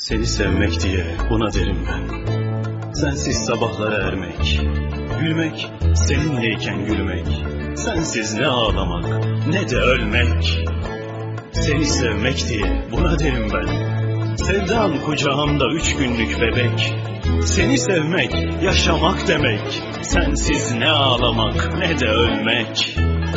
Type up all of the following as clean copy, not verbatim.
Seni sevmek diye buna derim ben. Sensiz sabahlara ermek, gülmek, seninleyken gülmek, sensiz ne ağlamak ne de ölmek. Seni sevmek diye buna derim ben. Sevdan kucağımda 3 günlük bebek. Seni sevmek, yaşamak demek, sensiz ne ağlamak ne de ölmek.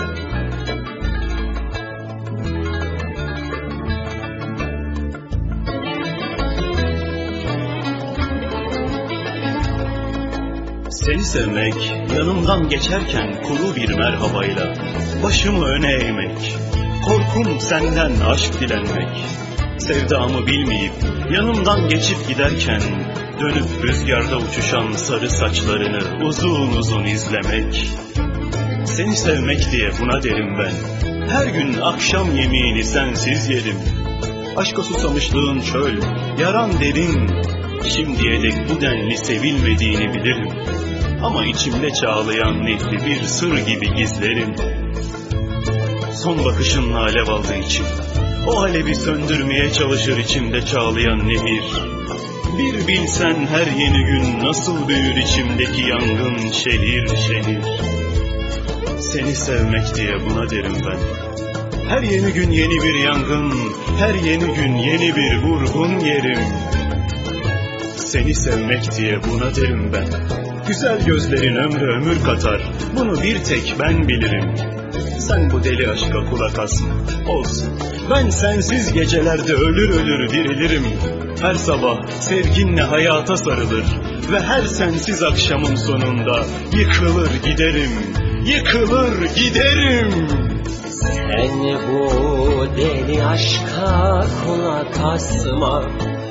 Seni sevmek, yanımdan geçerken kuru bir merhabayla başımı öne eğmek, korkum senden aşk dilenmek. Sevdamı bilmeyip yanımdan geçip giderken dönüp rüzgarda uçuşan sarı saçlarını uzun uzun izlemek. Seni sevmek diye buna derim ben. Her gün akşam yemeğini sensiz yerim. Aşka susamışlığın çöl, yaran derin. Şimdiye dek bu denli sevilmediğini bilirim. Ama içimde çağlayan nehri bir sır gibi gizlerim. Son bakışınla alev aldı içim. O alevi söndürmeye çalışır içimde çağlayan nehir. Bir bilsen her yeni gün nasıl büyür içimdeki yangın şehir şehir. Seni sevmek diye buna derim ben. Her yeni gün yeni bir yangın, her yeni gün yeni bir vurgun yerim. Seni sevmek diye buna derim ben. Güzel gözlerin ömre ömür katar, bunu bir tek ben bilirim. Sen bu deli aşka kulak asma, olsun. Ben sensiz gecelerde ölür ölür dirilirim. Her sabah sevginle hayata sarılır ve her sensiz akşamın sonunda yıkılır giderim, yıkılır giderim. Sen bu deli aşka kulak asma,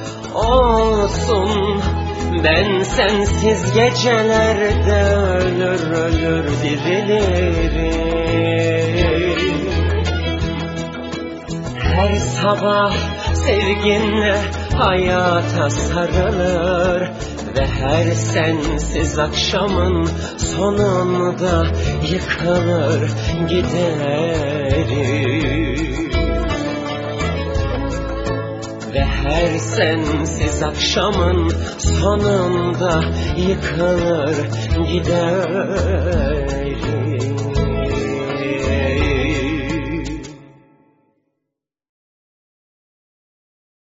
olsun. Ben sensiz gecelerde ölür ölür dirilirim. Her sabah sevginle hayata sarılır ve her sensiz akşamın sonunda yıkılır giderim. Ve her sensiz akşamın sonunda yıkılır giderim.